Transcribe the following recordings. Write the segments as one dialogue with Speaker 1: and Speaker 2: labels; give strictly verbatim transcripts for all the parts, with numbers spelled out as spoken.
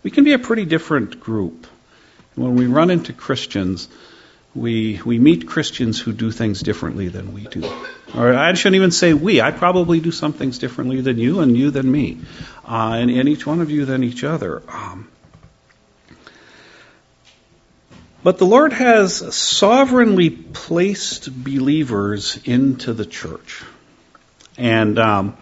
Speaker 1: we can be a pretty different group. When we run into Christians, we we meet Christians who do things differently than we do. Or I shouldn't even say we. I probably do some things differently than you, and you than me, uh, and, and each one of you than each other. Um, but the Lord has sovereignly placed believers into the church. And um,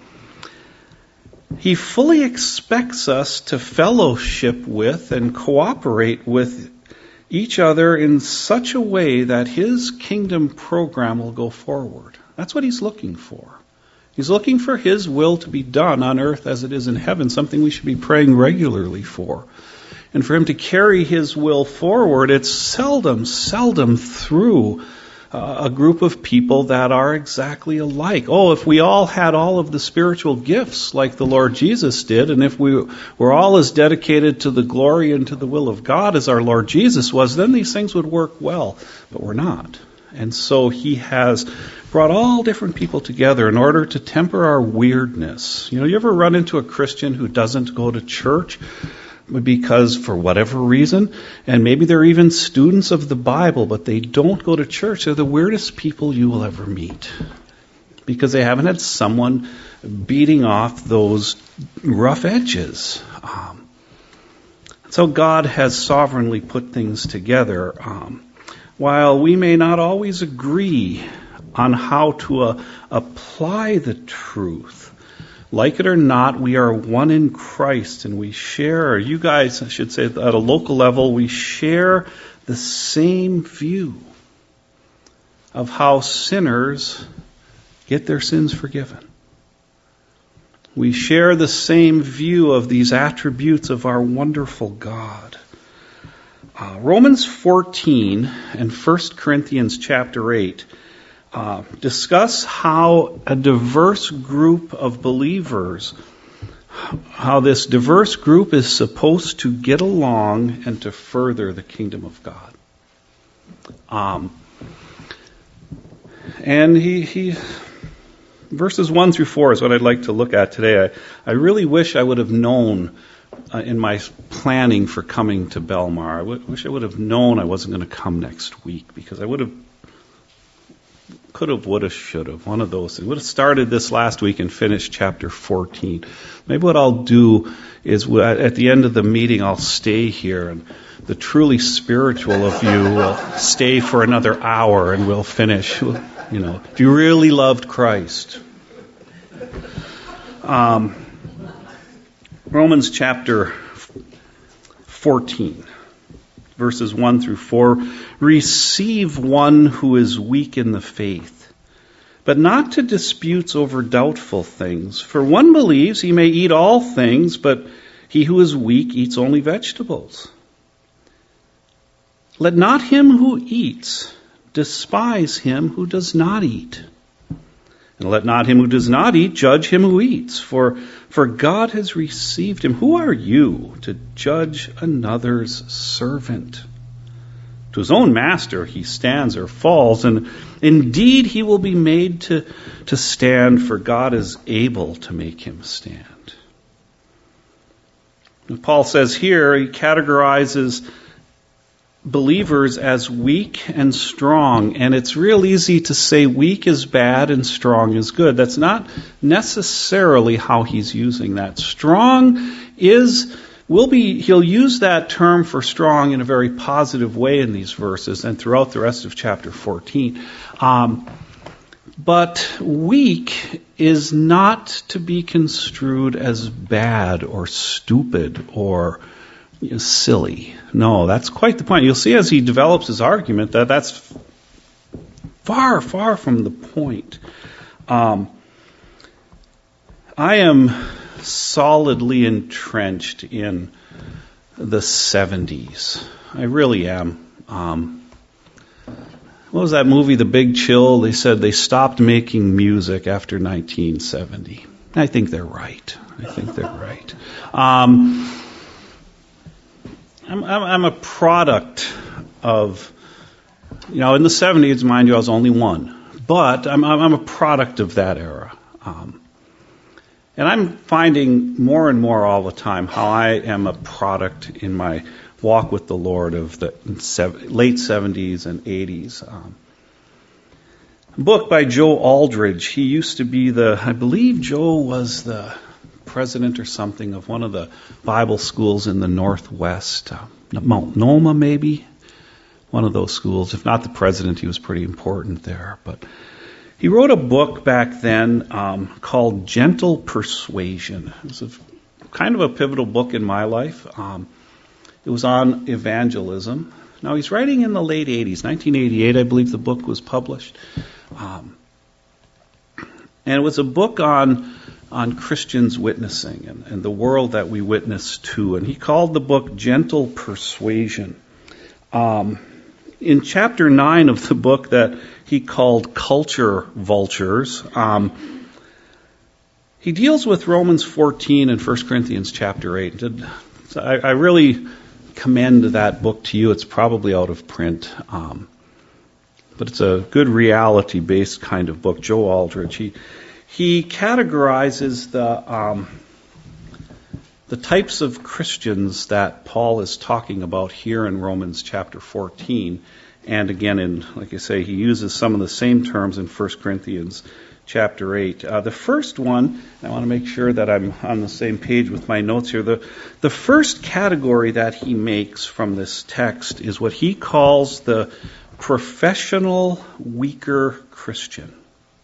Speaker 1: He fully expects us to fellowship with and cooperate with each other in such a way that His kingdom program will go forward. That's what He's looking for. He's looking for His will to be done on earth as it is in heaven, something we should be praying regularly for. And for Him to carry His will forward, it's seldom, seldom through uh, a group of people that are exactly alike. Oh, if we all had all of the spiritual gifts like the Lord Jesus did, and if we were all as dedicated to the glory and to the will of God as our Lord Jesus was, then these things would work well. But we're not. And so He has brought all different people together in order to temper our weirdness. You know, you ever run into a Christian who doesn't go to church because for whatever reason, and maybe they're even students of the Bible, but they don't go to church? They're the weirdest people you will ever meet because they haven't had someone beating off those rough edges. Um, so God has sovereignly put things together. Um, while we may not always agree on how to uh, apply the truth, like it or not, we are one in Christ, and we share, you guys, I should say, at a local level, we share the same view of how sinners get their sins forgiven. We share the same view of these attributes of our wonderful God. Uh, Romans fourteen and First Corinthians chapter eight Uh, discuss how a diverse group of believers, how this diverse group is supposed to get along and to further the kingdom of God. Um, and he, he, verses one through four is what I'd like to look at today. I, I really wish I would have known uh, in my planning for coming to Belmar. I w- wish I would have known I wasn't going to come next week, because I would have Could have, would have, should have. One of those things. Would have started this last week and finished chapter fourteen. Maybe what I'll do is at the end of the meeting I'll stay here, and the truly spiritual of you will stay for another hour and we'll finish. You know, if you really loved Christ. Um, Romans chapter fourteen. Verses one through four, receive one who is weak in the faith, but not to disputes over doubtful things. For one believes he may eat all things, but he who is weak eats only vegetables. Let not him who eats despise him who does not eat. And let not him who does not eat judge him who eats, for, for God has received him. Who are you to judge another's servant? To his own master he stands or falls, and indeed he will be made to, to stand, for God is able to make him stand. And Paul says here, he categorizes believers as weak and strong, and it's real easy to say weak is bad and strong is good. That's not necessarily how he's using that. Strong is, will be, he'll use that term for strong in a very positive way in these verses and throughout the rest of chapter fourteen. Um, but weak is not to be construed as bad or stupid or silly. No, that's quite the point. You'll see as he develops his argument that that's far, far from the point. Um, I am solidly entrenched in the seventies. I really am. Um, what was that movie, The Big Chill? They said they stopped making music after nineteen seventy. I think they're right. I think they're right. Um, I'm, I'm a product of, you know, in the seventies, mind you, I was only one. But I'm, I'm a product of that era. Um, And I'm finding more and more all the time how I am a product in my walk with the Lord of the late seventies and eighties. Um, a book by Joe Aldridge. He used to be the, I believe Joe was the president or something of one of the Bible schools in the Northwest. Uh, Mount Noma, maybe? One of those schools. If not the president, he was pretty important there. But he wrote a book back then um, called Gentle Persuasion. It was a, kind of a pivotal book in my life. Um, it was on evangelism. Now, he's writing in the late eighties. nineteen eighty-eight, I believe the book was published. Um, and it was a book on on Christians witnessing and, and the world that we witness to. And he called the book Gentle Persuasion. Um, in chapter nine of the book that he called Culture Vultures, um, he deals with Romans fourteen and First Corinthians chapter eight. So I, I really commend that book to you. It's probably out of print. Um, but it's a good reality-based kind of book. Joe Aldridge, he he categorizes the um, the types of Christians that Paul is talking about here in Romans chapter fourteen, and again in, like I say, he uses some of the same terms in First Corinthians chapter eight. Uh, the first one, I want to make sure that I'm on the same page with my notes here. The the first category that he makes from this text is what he calls the professional weaker Christian.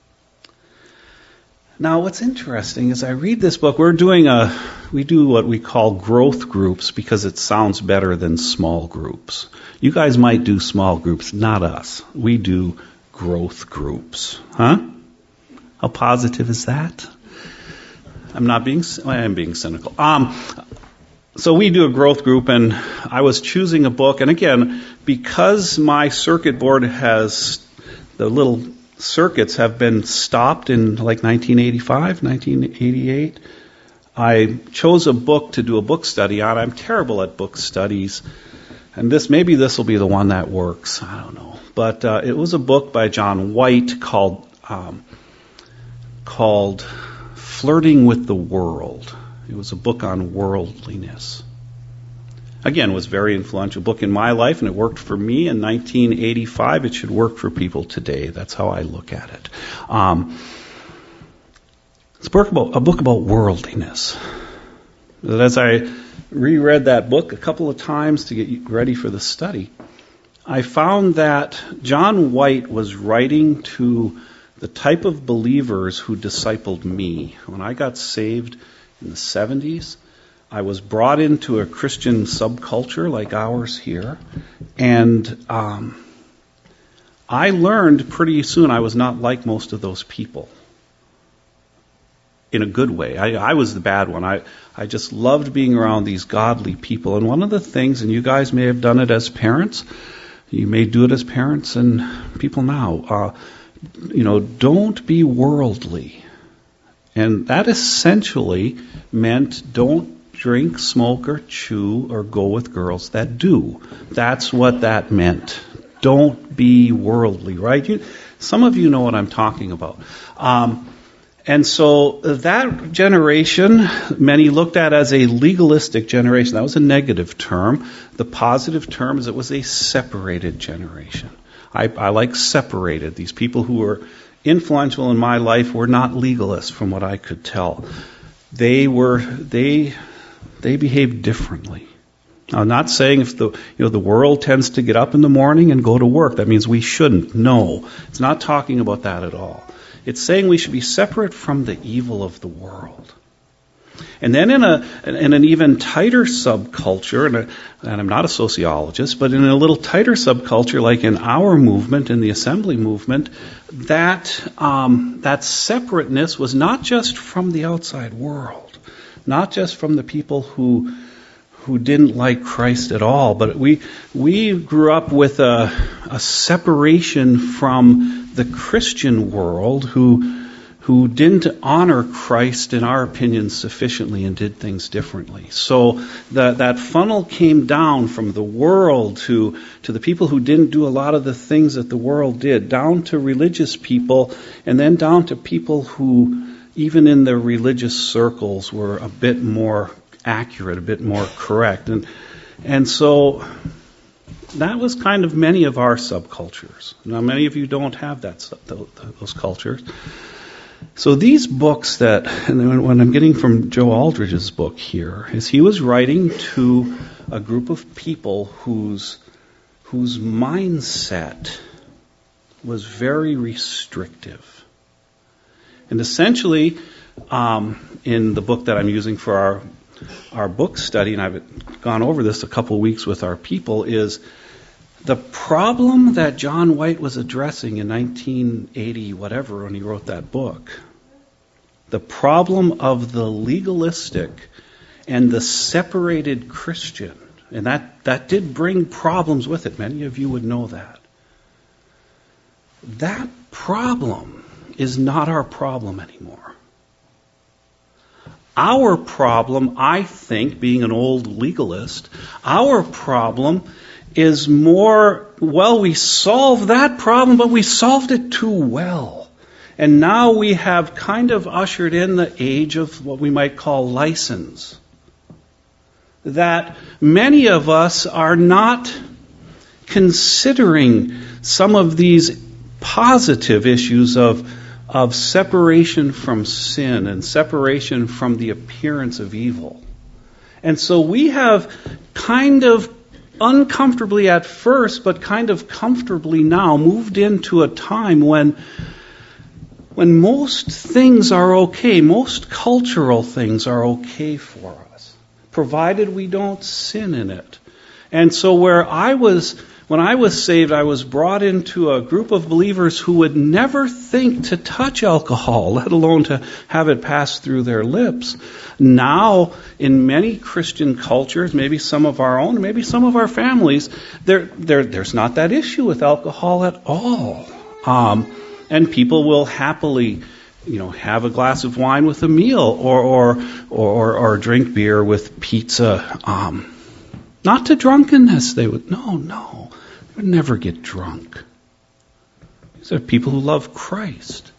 Speaker 1: Now, what's interesting is I read this book. We're doing a, we do what we call growth groups because it sounds better than small groups. You guys might do small groups, not us. We do growth groups. Huh? How positive is that? I'm not being, well, I am being cynical. Um, so we do a growth group, and I was choosing a book, and again, because my circuit board has the little circuits have been stopped in like nineteen eighty-five, nineteen eighty-eight. I chose a book to do a book study on. I'm terrible at book studies, and this maybe this will be the one that works. I don't know, but uh, it was a book by John White called um, called "Flirting with the World." It was a book on worldliness. Again, it was a very influential book in my life, and it worked for me in nineteen eighty-five. It should work for people today. That's how I look at it. Um, it's a book about, a book about worldliness. As I reread that book a couple of times to get ready for the study, I found that John White was writing to the type of believers who discipled me. When I got saved in the seventies, I was brought into a Christian subculture like ours here, and um, I learned pretty soon I was not like most of those people. In a good way. I, I was the bad one. I, I just loved being around these godly people. And one of the things, and you guys may have done it as parents, you may do it as parents and people now, uh, you know, don't be worldly. And that essentially meant don't drink, smoke, or chew, or go with girls that do. That's what that meant. Don't be worldly, right? You, some of you know what I'm talking about. Um, and so that generation, many looked at as a legalistic generation. That was a negative term. The positive term is it was a separated generation. I, I like separated. These people who were influential in my life were not legalists, from what I could tell. They were they they behaved differently. Now, I'm not saying if the you know the world tends to get up in the morning and go to work, that means we shouldn't. No, it's not talking about that at all. It's saying we should be separate from the evil of the world. And then in a in an even tighter subculture, and, a, and I'm not a sociologist, but in a little tighter subculture, like in our movement, in the assembly movement, that um, that separateness was not just from the outside world, not just from the people who who didn't like Christ at all, but we we grew up with a, a separation from the Christian world who. who didn't honor Christ, in our opinion, sufficiently and did things differently. So that that funnel came down from the world to, to the people who didn't do a lot of the things that the world did, down to religious people, and then down to people who even in the religious circles, were a bit more accurate, a bit more correct. And and so that was kind of many of our subcultures. Now, many of you don't have that those cultures. So these books that, and what I'm getting from Joe Aldridge's book here, is he was writing to a group of people whose whose mindset was very restrictive. And essentially, um, in the book that I'm using for our our book study, and I've gone over this a couple of weeks with our people, is the problem that John White was addressing in nineteen eighty, whatever, when he wrote that book. The problem of the legalistic and the separated Christian. And that, that did bring problems with it. Many of you would know that. That problem is not our problem anymore. Our problem, I think, being an old legalist, our problem is more, well, we solved that problem, but we solved it too well. And now we have kind of ushered in the age of what we might call license. That many of us are not considering some of these positive issues of, of separation from sin and separation from the appearance of evil. And so we have kind of uncomfortably at first, but kind of comfortably now moved into a time when when most things are okay, most cultural things are okay for us, provided we don't sin in it. And so where I was, when I was saved, I was brought into a group of believers who would never think to touch alcohol, let alone to have it pass through their lips. Now, in many Christian cultures, maybe some of our own, maybe some of our families, there, there, there's not that issue with alcohol at all. Um, and people will happily, you know, have a glass of wine with a meal, or or or, or drink beer with pizza. Um, not to drunkenness. They would no, no, they would never get drunk. These are people who love Christ.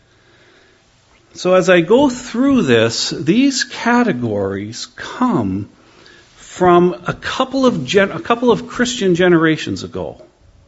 Speaker 1: So as I go through this, these categories come from a couple of gen- a couple of Christian generations ago.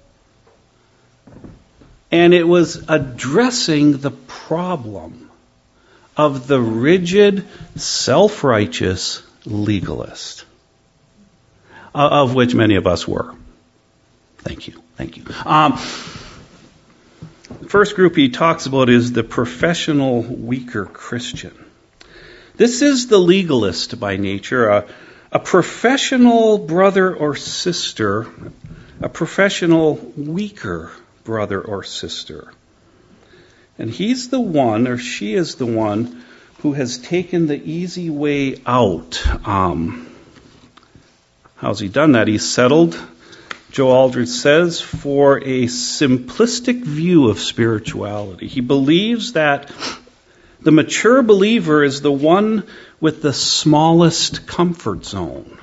Speaker 1: And it was addressing the problem of the rigid, self-righteous legalist, of which many of us were. Thank you. Thank you. Um, the first group he talks about is the professional, weaker Christian. This is the legalist by nature, a, a professional brother or sister, a professional, weaker brother or sister. And he's the one, or she is the one, who has taken the easy way out. Um, how's he done that? He's settled, Joe Aldridge says, for a simplistic view of spirituality. He believes that the mature believer is the one with the smallest comfort zone.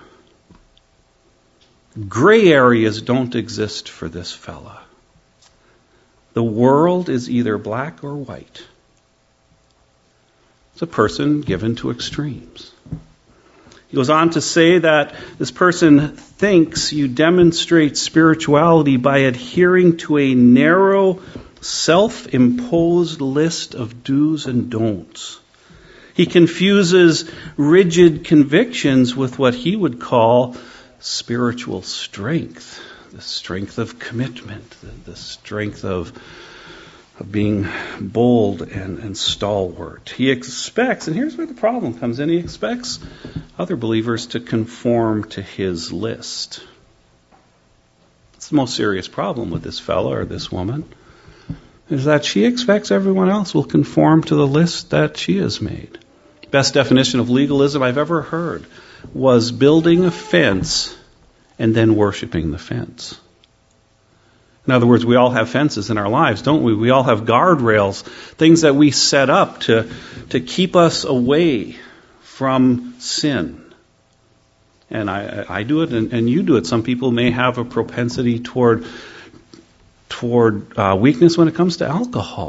Speaker 1: Gray areas don't exist for this fella. The world is either black or white. It's a person given to extremes. He goes on to say that this person thinks you demonstrate spirituality by adhering to a narrow, self-imposed list of do's and don'ts. He confuses rigid convictions with what he would call spiritual strength. The strength of commitment, the, the strength of, of being bold and, and stalwart. He expects, and here's where the problem comes in, he expects other believers to conform to his list. It's the most serious problem with this fellow or this woman, is that she expects everyone else will conform to the list that she has made. Best definition of legalism I've ever heard was building a fence and then worshiping the fence. In other words, we all have fences in our lives, don't we? We all have guardrails, things that we set up to, to keep us away from sin. And I, I do it, and, and you do it. Some people may have a propensity toward, toward uh, weakness when it comes to alcohol.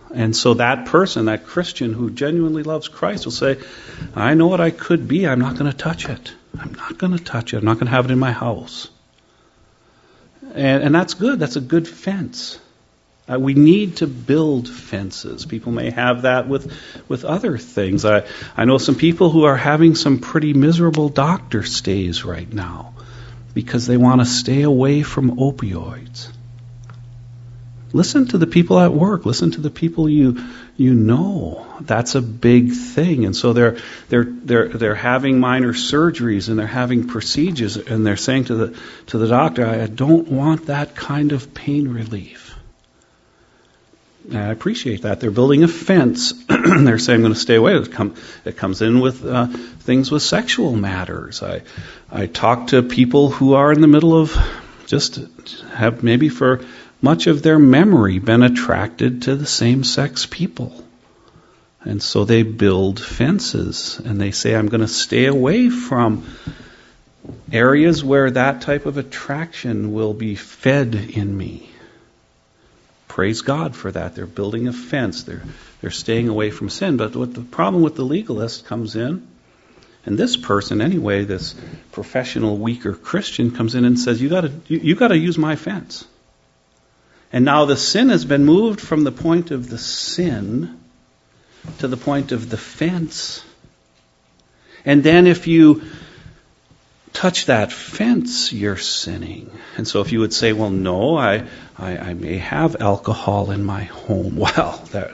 Speaker 1: And so that person, that Christian who genuinely loves Christ will say, I know what I could be. I'm not going to touch it. I'm not going to touch it. I'm not going to have it in my house. And, and that's good. That's a good fence. Uh, we need to build fences. People may have that with with other things. I, I know some people who are having some pretty miserable doctor stays right now because they want to stay away from opioids. Listen to the people at work. Listen to the people you you know. That's a big thing. And so they're they're they're they're having minor surgeries and they're having procedures and they're saying to the to the doctor, I don't want that kind of pain relief. And I appreciate that. They're building a fence. They're saying I'm going to stay away. It, come, it comes in with uh, things with sexual matters. I I talk to people who are in the middle of just have maybe for much of their memory been attracted to the same-sex people. And so they build fences and they say, I'm going to stay away from areas where that type of attraction will be fed in me. Praise God for that. They're building a fence. They're they're staying away from sin. But what the problem with the legalist comes in, and this person anyway, this professional, weaker Christian comes in and says, you gotta you, you gotta use my fence. And now the sin has been moved from the point of the sin to the point of the fence. And then if you touch that fence, you're sinning. And so if you would say, well, no, I, I, I may have alcohol in my home. Well, that,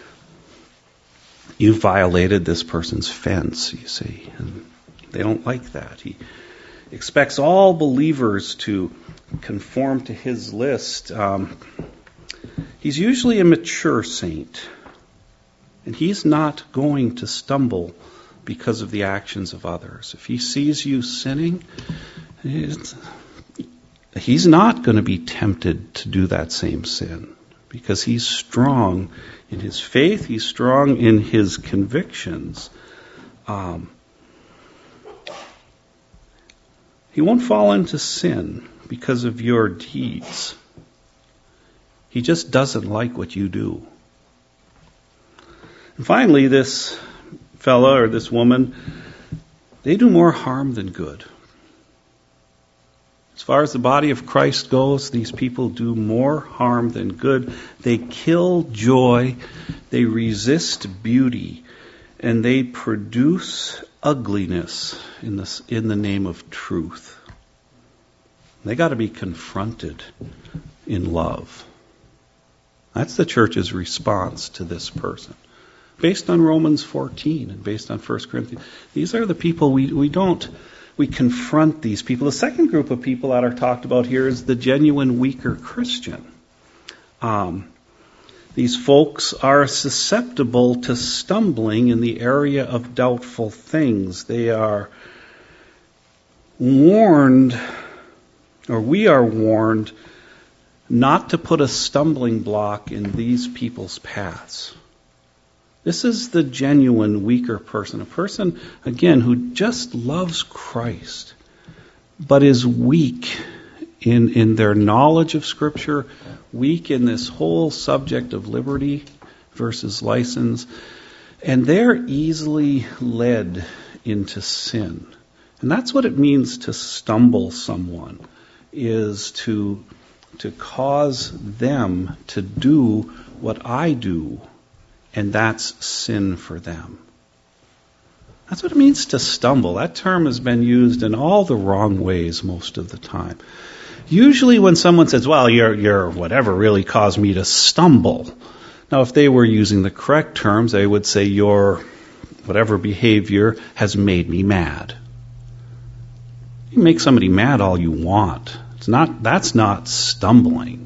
Speaker 1: you violated this person's fence, you see. And they don't like that. He expects all believers to conform to his list. Um, he's usually a mature saint. And he's not going to stumble because of the actions of others. If he sees you sinning, he's not going to be tempted to do that same sin because he's strong in his faith, he's strong in his convictions. Um, he won't fall into sin because of your deeds. He just doesn't like what you do. And finally, this fella or this woman, they do more harm than good. As far as the body of Christ goes, these people do more harm than good. They kill joy, they resist beauty, and they produce ugliness in the, in the name of truth. They got to be confronted in love. That's the church's response to this person. Based on Romans fourteen and based on First Corinthians. These are the people we, we don't, we confront these people. The second group of people that are talked about here is the genuine weaker Christian. Um, these folks are susceptible to stumbling in the area of doubtful things. They are warned, or we are warned, not to put a stumbling block in these people's paths. This is the genuine weaker person. A person, again, who just loves Christ, but is weak in, in their knowledge of Scripture, weak in this whole subject of liberty versus license, and they're easily led into sin. And that's what it means to stumble someone, is to, to cause them to do what I do. And that's sin for them. That's what it means to stumble. That term has been used in all the wrong ways most of the time. Usually when someone says, well, your, your whatever really caused me to stumble. Now, if they were using the correct terms, they would say your whatever behavior has made me mad. You can make somebody mad all you want. It's not, that's not stumbling.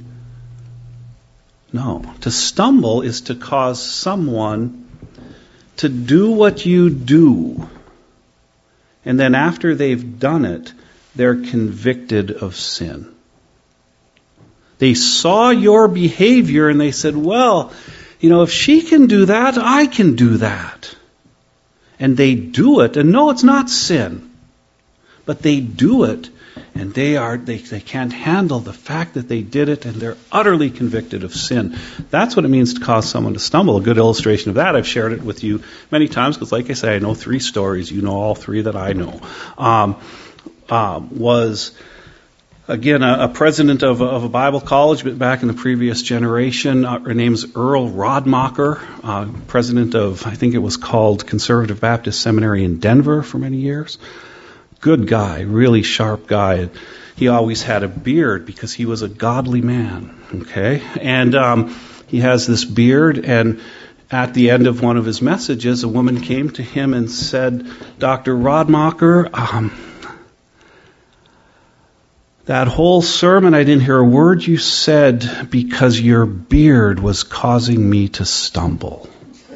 Speaker 1: No, to stumble is to cause someone to do what you do. And then after they've done it, they're convicted of sin. They saw your behavior and they said, well, you know, if she can do that, I can do that. And they do it. And no, it's not sin. But they do it, and they are they, they can't handle the fact that they did it, and they're utterly convicted of sin. That's what it means to cause someone to stumble. A good illustration of that, I've shared it with you many times, because like I say, I know three stories. You know all three that I know. Um, um, was... Again, a, a president of a, of a Bible college, but back in the previous generation. Uh, her name's Earl Rodmacher, uh, president of, I think it was called Conservative Baptist Seminary in Denver for many years. Good guy, really sharp guy. He always had a beard because he was a godly man, okay? And um, he has this beard, and at the end of one of his messages, a woman came to him and said, Doctor Rodmacher, um, that whole sermon, I didn't hear a word you said because your beard was causing me to stumble.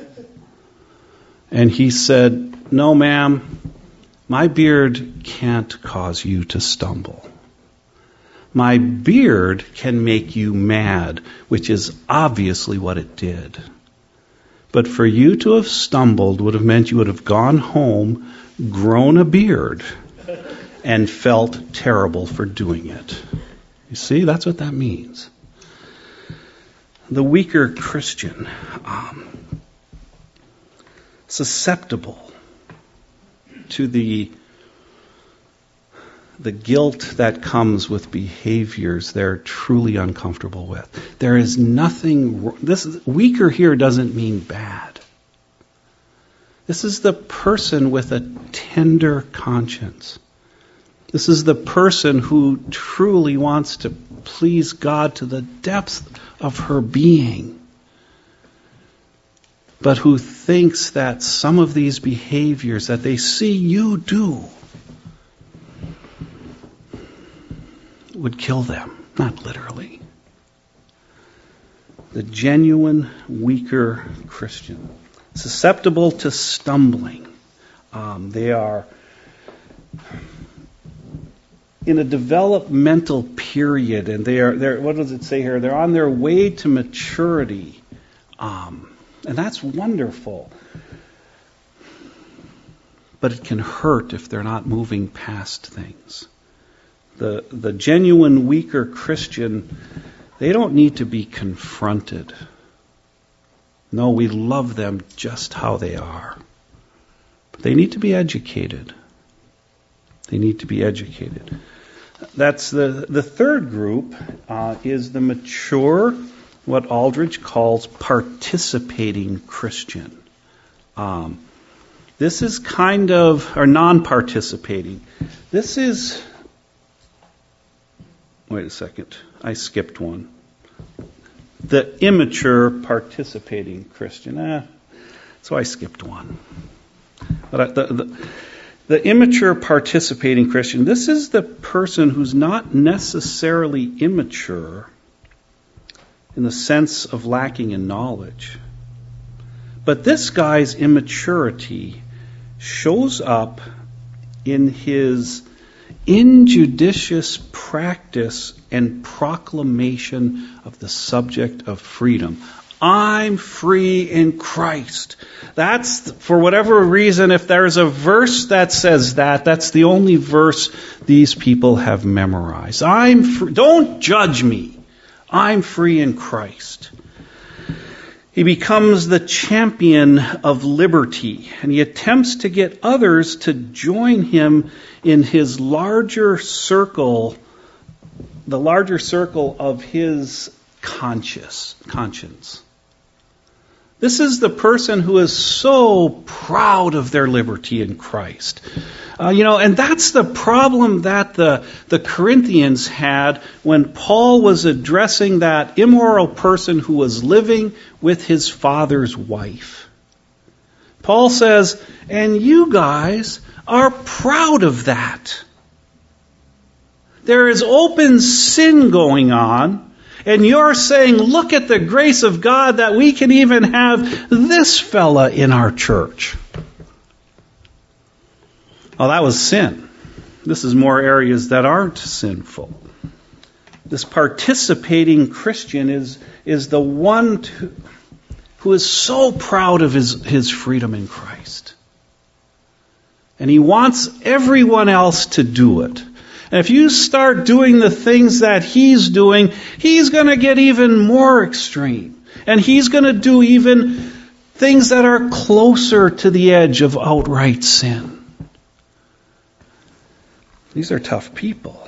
Speaker 1: And he said, no, ma'am, my beard can't cause you to stumble. My beard can make you mad, which is obviously what it did. But for you to have stumbled would have meant you would have gone home, grown a beard, and felt terrible for doing it. You see, that's what that means. The weaker Christian, um, susceptible to the the guilt that comes with behaviors they're truly uncomfortable with. There is nothing. This weaker here doesn't mean bad. This is the person with a tender conscience. This is the person who truly wants to please God to the depths of her being, but who thinks that some of these behaviors that they see you do would kill them. Not literally. The genuine, weaker Christian, susceptible to stumbling. Um, they are in a developmental period, and they are, they're, what does it say here? They're on their way to maturity. Um, and that's wonderful. But it can hurt if they're not moving past things. The, the genuine, weaker Christian, they don't need to be confronted. No, we love them just how they are. But they need to be educated. They need to be educated. That's the, the third group uh, is the mature, what Aldridge calls participating Christian. Um, this is kind of, or non-participating. This is, wait a second, I skipped one. The immature participating Christian. Eh, so I skipped one. But I, the, the The immature participating Christian, this is the person who's not necessarily immature in the sense of lacking in knowledge. But this guy's immaturity shows up in his injudicious practice and proclamation of the subject of freedom. I'm free in Christ. That's, for whatever reason, if there's a verse that says that, that's the only verse these people have memorized. I'm free. Don't judge me. I'm free in Christ. He becomes the champion of liberty, and he attempts to get others to join him in his larger circle, the larger circle of his conscious, conscience. This is the person who is so proud of their liberty in Christ. Uh, you know, and that's the problem that the, the Corinthians had when Paul was addressing that immoral person who was living with his father's wife. Paul says, and you guys are proud of that. There is open sin going on. And you're saying, look at the grace of God that we can even have this fella in our church. Well, that was sin. This is more areas that aren't sinful. This participating Christian is, is the one to, who is so proud of his, his freedom in Christ. And he wants everyone else to do it. And if you start doing the things that he's doing, he's going to get even more extreme. And he's going to do even things that are closer to the edge of outright sin. These are tough people.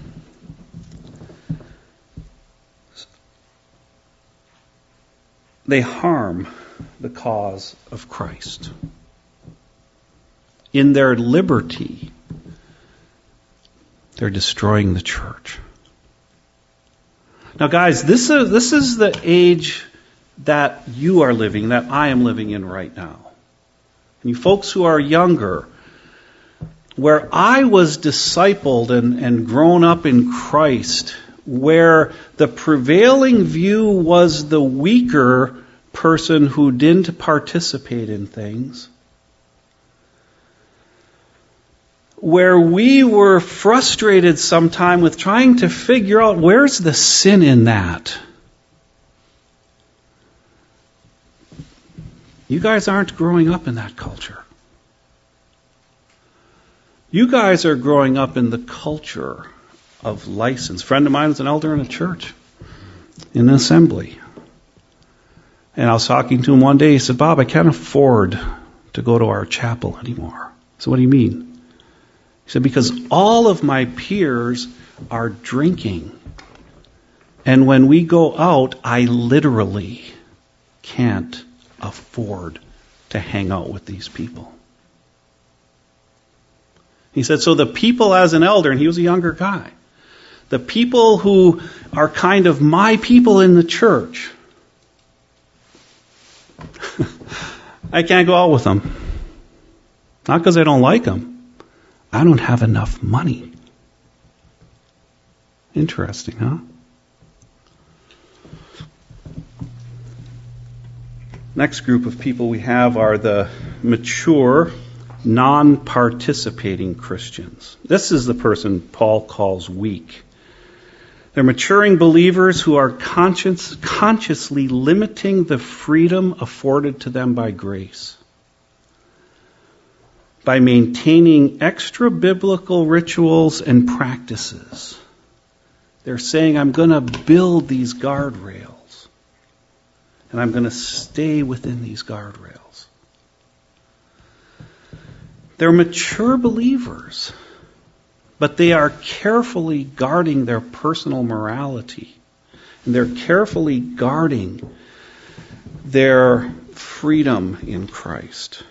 Speaker 1: They harm the cause of Christ. In their liberty, they're destroying the church. Now, guys, this is, this is the age that you are living, that I am living in right now. And you folks who are younger, where I was discipled and, and grown up in Christ, where the prevailing view was the weaker person who didn't participate in things, where we were frustrated sometime with trying to figure out where's the sin in that. You guys aren't growing up in that culture. You guys are growing up in the culture of license. A friend of mine is an elder in a church, in an assembly. And I was talking to him one day. He said, Bob, I can't afford to go to our chapel anymore. So what do you mean? He said, because all of my peers are drinking. And when we go out, I literally can't afford to hang out with these people. He said, so the people as an elder, and he was a younger guy, the people who are kind of my people in the church, I can't go out with them. Not because I don't like them. I don't have enough money. Interesting, huh? Next group of people we have are the mature, non-participating Christians. This is the person Paul calls weak. They're maturing believers who are conscious, consciously limiting the freedom afforded to them by grace, by maintaining extra biblical rituals and practices. They're saying, I'm going to build these guardrails, and I'm going to stay within these guardrails. They're mature believers, but they are carefully guarding their personal morality, and they're carefully guarding their freedom in Christ.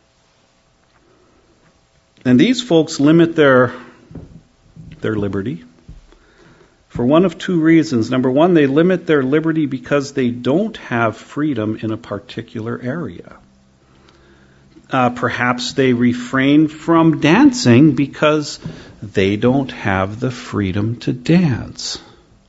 Speaker 1: And these folks limit their, their liberty for one of two reasons. Number one, they limit their liberty because they don't have freedom in a particular area. Uh, perhaps they refrain from dancing because they don't have the freedom to dance.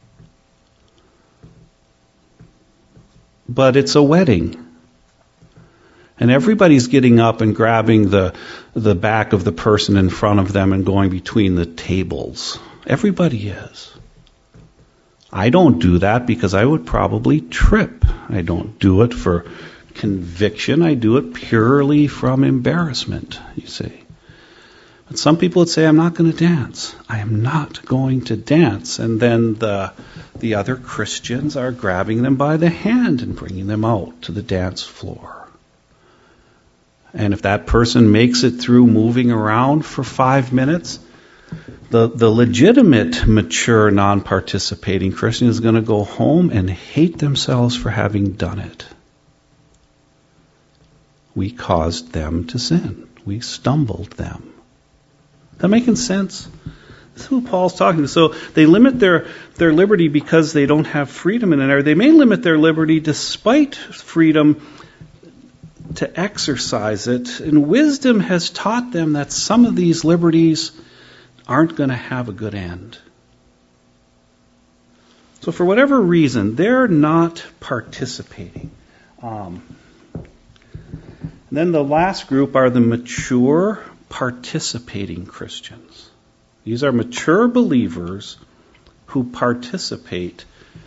Speaker 1: But it's a wedding. And everybody's getting up and grabbing the the back of the person in front of them and going between the tables. Everybody is. I don't do that because I would probably trip. I don't do it for conviction. I do it purely from embarrassment, you see. But some people would say, I'm not going to dance. I am not going to dance. And then the the other Christians are grabbing them by the hand and bringing them out to the dance floor. And if that person makes it through moving around for five minutes, the, the legitimate, mature, non-participating Christian is going to go home and hate themselves for having done it. We caused them to sin. We stumbled them. Is that making sense? This is who Paul's talking to. So they limit their, their liberty because they don't have freedom in an area. They may limit their liberty despite freedom to exercise it. And wisdom has taught them that some of these liberties aren't going to have a good end. So for whatever reason, they're not participating. Um, and then the last group are the mature, participating Christians. These are mature believers who participate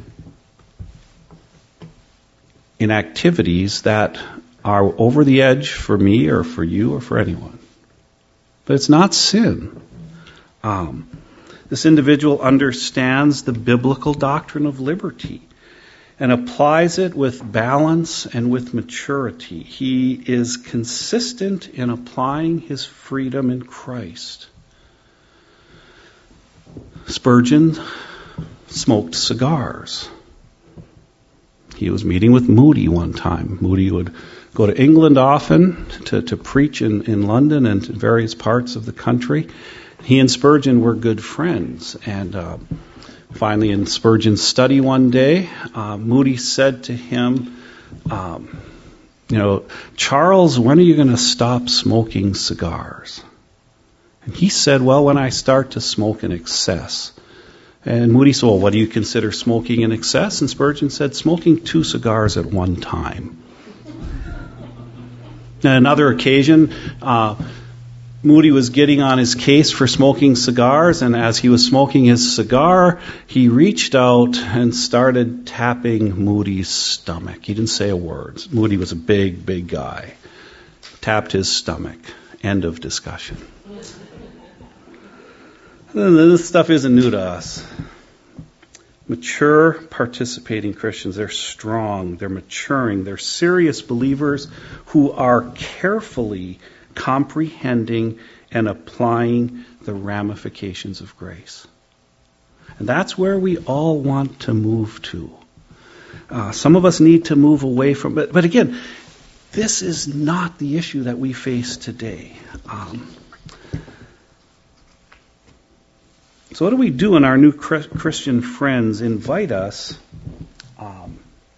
Speaker 1: in activities that are over the edge for me or for you or for anyone. but it's not sin. Um, this individual understands the biblical doctrine of liberty and applies it with balance and with maturity. He is consistent in applying his freedom in Christ. Spurgeon smoked cigars. He was meeting with Moody one time. Moody would go to England often to, to preach in, in London and in various parts of the country. He and Spurgeon were good friends. And uh, finally, in Spurgeon's study one day, uh, Moody said to him, um, you know, Charles, when are you going to stop smoking cigars? And he said, well, when I start to smoke in excess. And Moody said, well, what do you consider smoking in excess? And Spurgeon said, smoking two cigars at one time. On another occasion, uh, Moody was getting on his case for smoking cigars, and as he was smoking his cigar, he reached out and started tapping Moody's stomach. He didn't say a word. Moody was a big, big guy. Tapped his stomach. End of discussion. This stuff isn't new to us. Mature, participating Christians, they're strong, they're maturing, they're serious believers who are carefully comprehending and applying the ramifications of grace. And that's where we all want to move to. Uh, some of us need to move away from it. But again, this is not the issue that we face today. Um, So what do we do when our new Christian friends invite us? Um,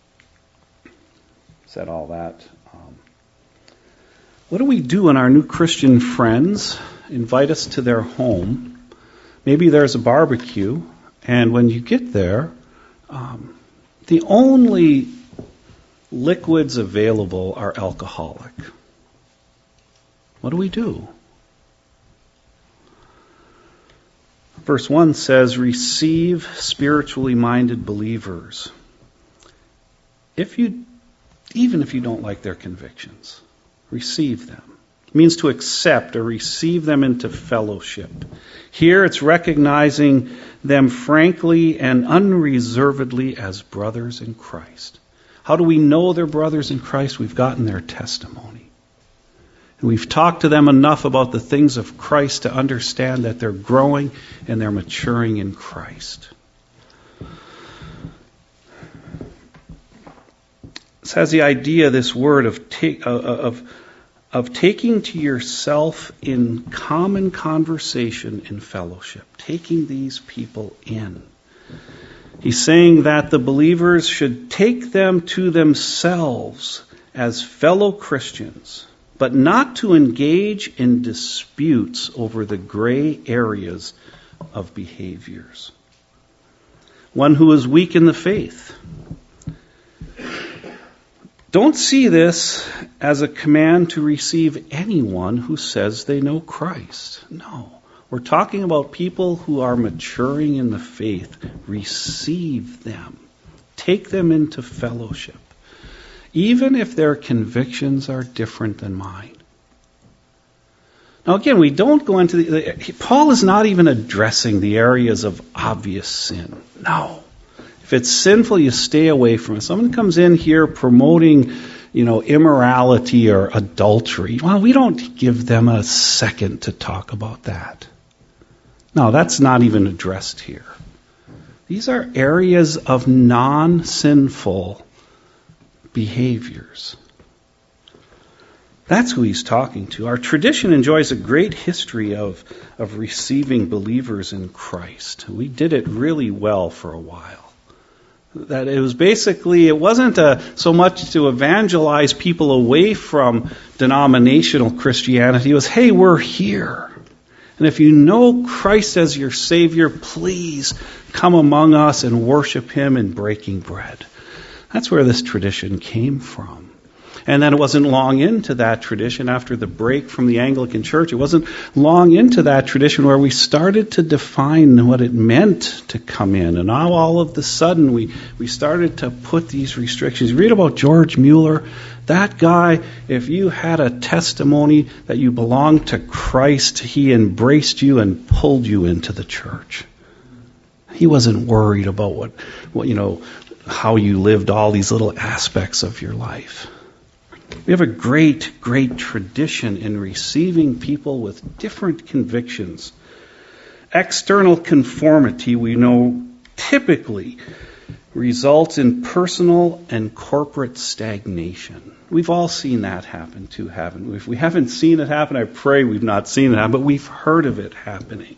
Speaker 1: said all that. Um, what do we do when our new Christian friends invite us to their home? Maybe there's a barbecue, and when you get there, um, the only liquids available are alcoholic. What do we do? Verse one says, receive spiritually minded believers. If you, even if you don't like their convictions, receive them. It means to accept or receive them into fellowship. Here it's recognizing them frankly and unreservedly as brothers in Christ. How do we know they're brothers in Christ? We've gotten their testimony. We've talked to them enough about the things of Christ to understand that they're growing and they're maturing in Christ. This has the idea, this word of take, of, of taking to yourself in common conversation and fellowship, taking these people in. He's saying that the believers should take them to themselves as fellow Christians, but not to engage in disputes over the gray areas of behaviors. One who is weak in the faith. Don't see this as a command to receive anyone who says they know Christ. No. We're talking about people who are maturing in the faith. Receive them. Take them into fellowship, even if their convictions are different than mine. Now again, we don't go into the... Paul is not even addressing the areas of obvious sin. No. If it's sinful, you stay away from it. Someone comes in here promoting, you know, immorality or adultery. Well, we don't give them a second to talk about that. No, that's not even addressed here. These are areas of non-sinful behaviors. That's who he's talking to. Our tradition enjoys a great history of, of receiving believers in Christ. We did it really well for a while. That it was basically, it wasn't a, so much to evangelize people away from denominational Christianity. It was, hey, we're here. And if you know Christ as your Savior, please come among us and worship Him in breaking bread. That's where this tradition came from. And then it wasn't long into that tradition, after the break from the Anglican Church, it wasn't long into that tradition where we started to define what it meant to come in. And now all of a sudden we, we started to put these restrictions. You read about George Mueller. That guy, if you had a testimony that you belonged to Christ, he embraced you and pulled you into the church. He wasn't worried about what, what you know, how you lived all these little aspects of your life. We have a great, great tradition in receiving people with different convictions. External conformity, we know, typically results in personal and corporate stagnation. We've all seen that happen too, haven't we? If we haven't seen it happen, I pray we've not seen it happen, but we've heard of it happening.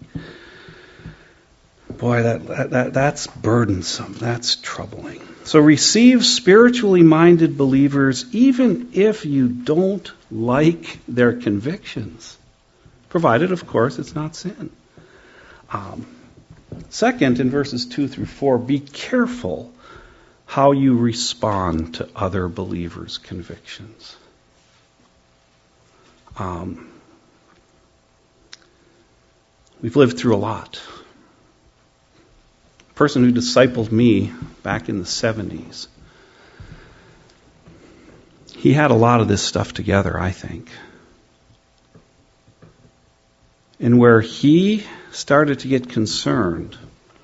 Speaker 1: Boy, that, that that's burdensome. That's troubling. So receive spiritually minded believers even if you don't like their convictions, provided, of course, it's not sin. Um, second, in verses two through four, be careful how you respond to other believers' convictions. Um, we've lived through a lot. A person who discipled me back in the seventies, he had a lot of this stuff together, I think. And where he started to get concerned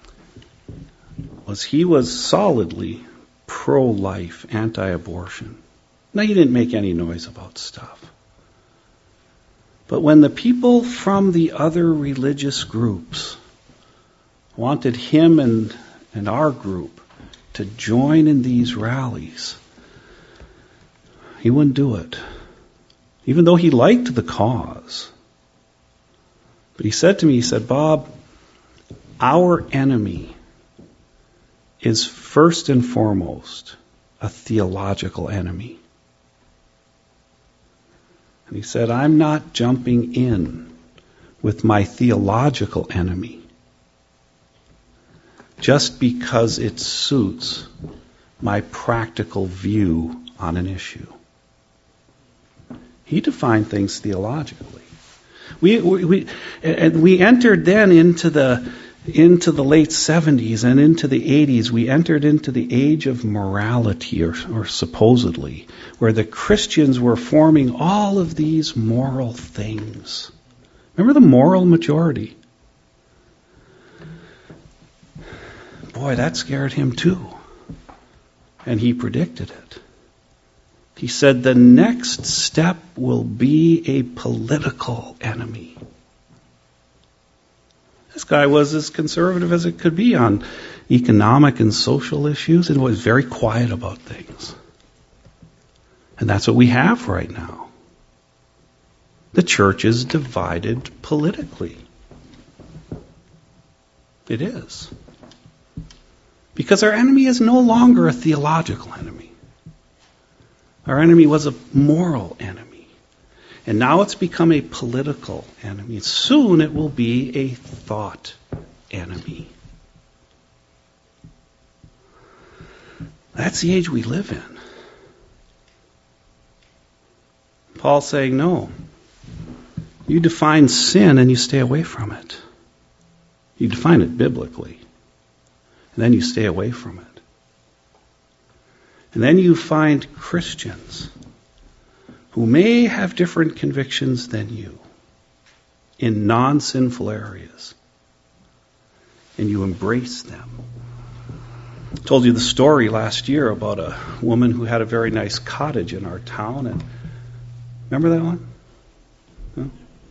Speaker 1: was he was solidly pro-life, anti-abortion. Now, he didn't make any noise about stuff. But when the people from the other religious groups wanted him and, and our group to join in these rallies, he wouldn't do it, even though he liked the cause. But he said to me, he said, Bob, our enemy is first and foremost a theological enemy. And he said, I'm not jumping in with my theological enemy just because it suits my practical view on an issue. He defined things theologically. We we, we and we entered then into the into the late seventies and into the eighties. We entered into the age of morality, or, or supposedly, where the Christians were forming all of these moral things. Remember the moral majority? Boy, that scared him too. And he predicted it. He said the next step will be a political enemy. This guy was as conservative as it could be on economic and social issues, and was very quiet about things. And that's what we have right now. The church is divided politically. It is. Because our enemy is no longer a theological enemy. Our enemy was a moral enemy. And now it's become a political enemy. Soon it will be a thought enemy. That's the age we live in. Paul's saying, no. You define sin and you stay away from it. You define it biblically. And then you stay away from it. And then you find Christians who may have different convictions than you in non-sinful areas. And you embrace them. I told you the story last year about a woman who had a very nice cottage in our town. And remember that one? No?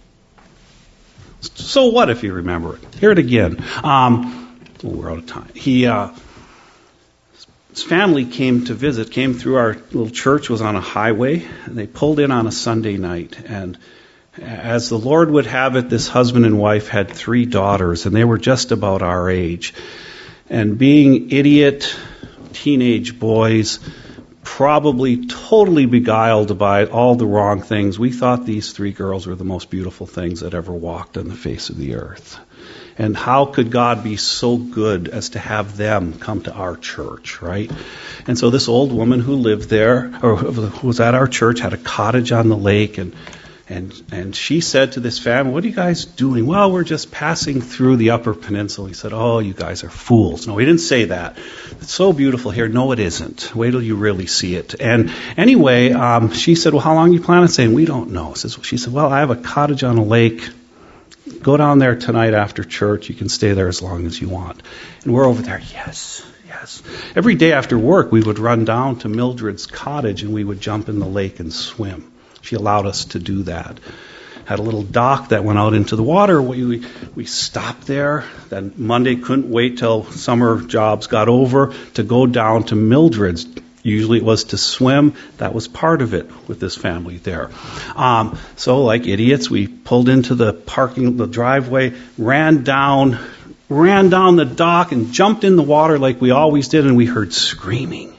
Speaker 1: So what if you remember it? Hear it again. Um, well, we're out of time. He... Uh, His family came to visit, came through our little church, was on a highway, and they pulled in on a Sunday night. And as the Lord would have it, this husband and wife had three daughters, and they were just about our age. And being idiot teenage boys, probably totally beguiled by all the wrong things, we thought these three girls were the most beautiful things that ever walked on the face of the earth. And how could God be so good as to have them come to our church, right? And so this old woman who lived there, or who was at our church, had a cottage on the lake, and and and she said to this family, "What are you guys doing?" "Well, we're just passing through the Upper Peninsula." He said, "Oh, you guys are fools." No, he didn't say that. "It's so beautiful here." "No, it isn't. Wait till you really see it." And anyway, um, she said, "Well, how long are you planning on staying?" "We don't know." She said, "Well, I have a cottage on a lake. Go down there tonight after church. You can stay there as long as you want." And we're over there. Yes, yes. Every day after work, we would run down to Mildred's cottage and we would jump in the lake and swim. She allowed us to do that. Had a little dock that went out into the water. We, we, we stopped there. Then Monday couldn't wait till summer jobs got over to go down to Mildred's. Usually it was to swim. That was part of it with this family there. Um, so like idiots, we pulled into the parking, the driveway, ran down, ran down the dock and jumped in the water like we always did, and we heard screaming.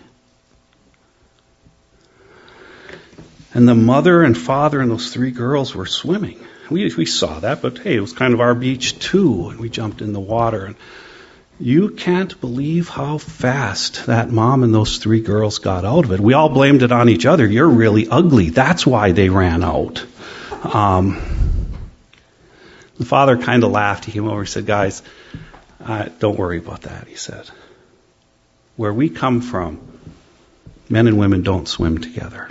Speaker 1: And the mother and father and those three girls were swimming. We we saw that, but hey, it was kind of our beach too, and we jumped in the water. And you can't believe how fast that mom and those three girls got out of it. We all blamed it on each other. "You're really ugly. That's why they ran out." Um, the father kind of laughed. He came over and said, "Guys, uh, don't worry about that," he said. "Where we come from, men and women don't swim together.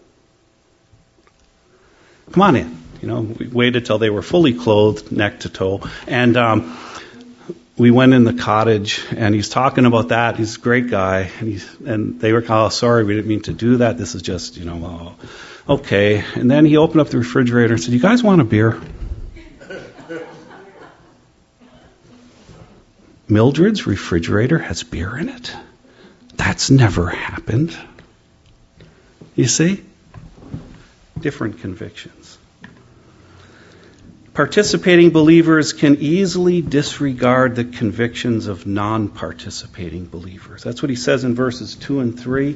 Speaker 1: Come on in." You know, we waited till they were fully clothed, neck to toe, and um, we went in the cottage, and he's talking about that. He's a great guy, and he's and they were, "Oh, sorry, we didn't mean to do that. This is just, you know, oh, okay." And then he opened up the refrigerator and said, "You guys want a beer?" Mildred's refrigerator has beer in it. That's never happened. You see? Different convictions. Participating believers can easily disregard the convictions of non-participating believers. That's what he says in verses two and three.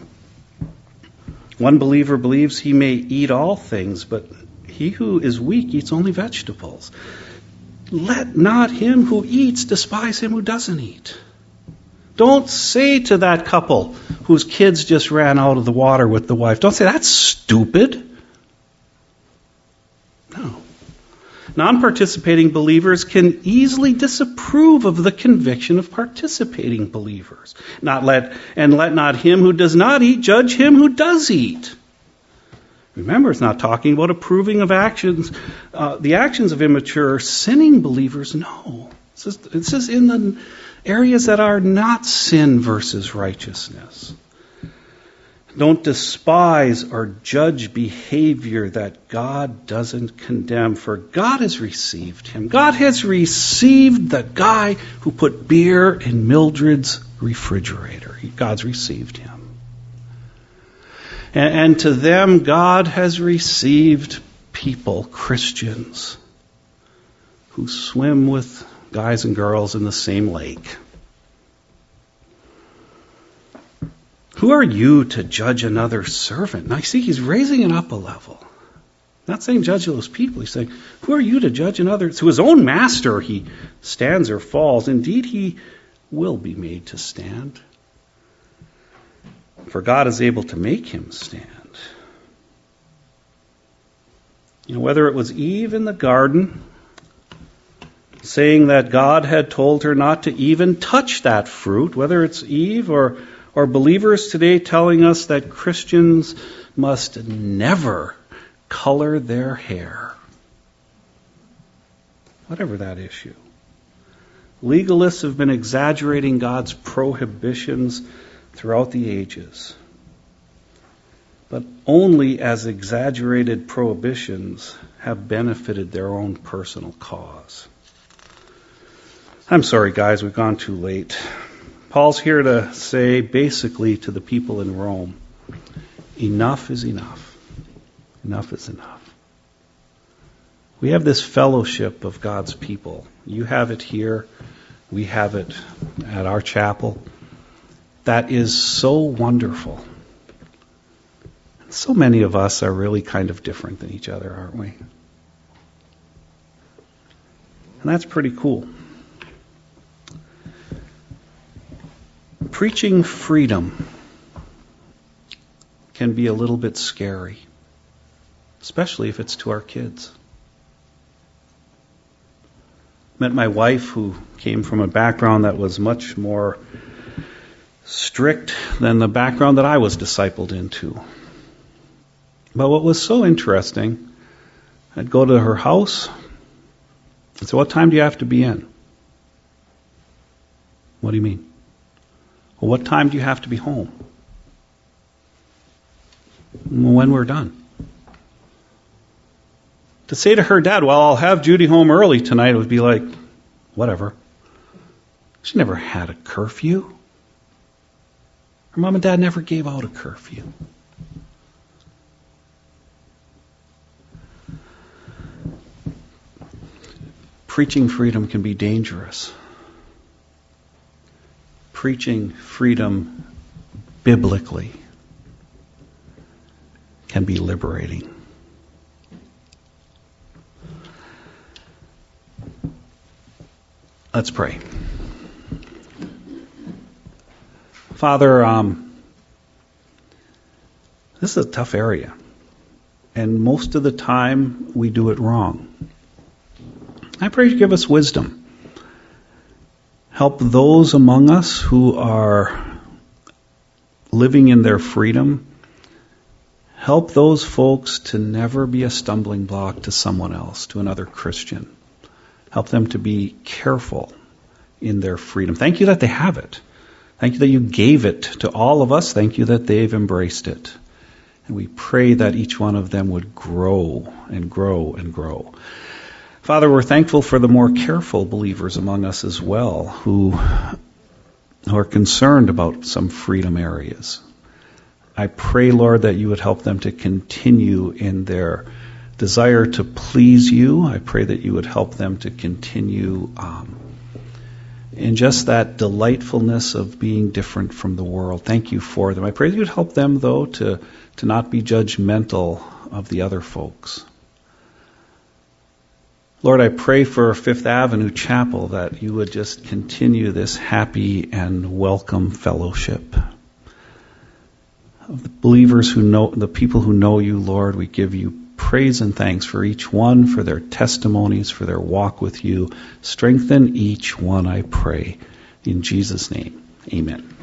Speaker 1: One believer believes he may eat all things, but he who is weak eats only vegetables. Let not him who eats despise him who doesn't eat. Don't say to that couple whose kids just ran out of the water with the wife, don't say, "That's stupid." No. Non-participating believers can easily disapprove of the conviction of participating believers. Not let and let not him who does not eat judge him who does eat. Remember, it's not talking about approving of actions, uh, the actions of immature sinning believers. No, it says, it says in the areas that are not sin versus righteousness. Don't despise or judge behavior that God doesn't condemn, for God has received him. God has received the guy who put beer in Mildred's refrigerator. God's received him. And, and to them, God has received people, Christians, who swim with guys and girls in the same lake. Who are you to judge another servant? Now, you see, he's raising it up a level. Not saying judge those people. He's saying, who are you to judge another? To his own master he stands or falls. Indeed, he will be made to stand. For God is able to make him stand. You know, whether it was Eve in the garden, saying that God had told her not to even touch that fruit, whether it's Eve or Or believers today telling us that Christians must never color their hair. Whatever that issue. Legalists have been exaggerating God's prohibitions throughout the ages. But only as exaggerated prohibitions have benefited their own personal cause. I'm sorry, guys, we've gone too late. Paul's here to say basically to the people in Rome, enough is enough. Enough is enough. We have this fellowship of God's people. You have it here. We have it at our chapel. That is so wonderful. So many of us are really kind of different than each other, aren't we? And that's pretty cool. Preaching freedom can be a little bit scary, especially if it's to our kids. Met my wife, who came from a background that was much more strict than the background that I was discipled into. But what was so interesting, I'd go to her house and say, "What time do you have to be in?" "What do you mean?" "Well, what time do you have to be home?" "When we're done." To say to her dad, "Well, I'll have Judy home early tonight," would be like, whatever. She never had a curfew. Her mom and dad never gave out a curfew. Preaching freedom can be dangerous. Preaching freedom biblically can be liberating. Let's pray. Father, um, this is a tough area, and most of the time we do it wrong. I pray you give us wisdom. Help those among us who are living in their freedom. Help those folks to never be a stumbling block to someone else, to another Christian. Help them to be careful in their freedom. Thank you that they have it. Thank you that you gave it to all of us. Thank you that they've embraced it. And we pray that each one of them would grow and grow and grow. Father, we're thankful for the more careful believers among us as well, who, who are concerned about some freedom areas. I pray, Lord, that you would help them to continue in their desire to please you. I pray that you would help them to continue um, in just that delightfulness of being different from the world. Thank you for them. I pray that you would help them, though, to, to not be judgmental of the other folks. Lord, I pray for Fifth Avenue Chapel that you would just continue this happy and welcome fellowship. Of the believers who know, the people who know you, Lord, we give you praise and thanks for each one, for their testimonies, for their walk with you. Strengthen each one, I pray. In Jesus' name, amen.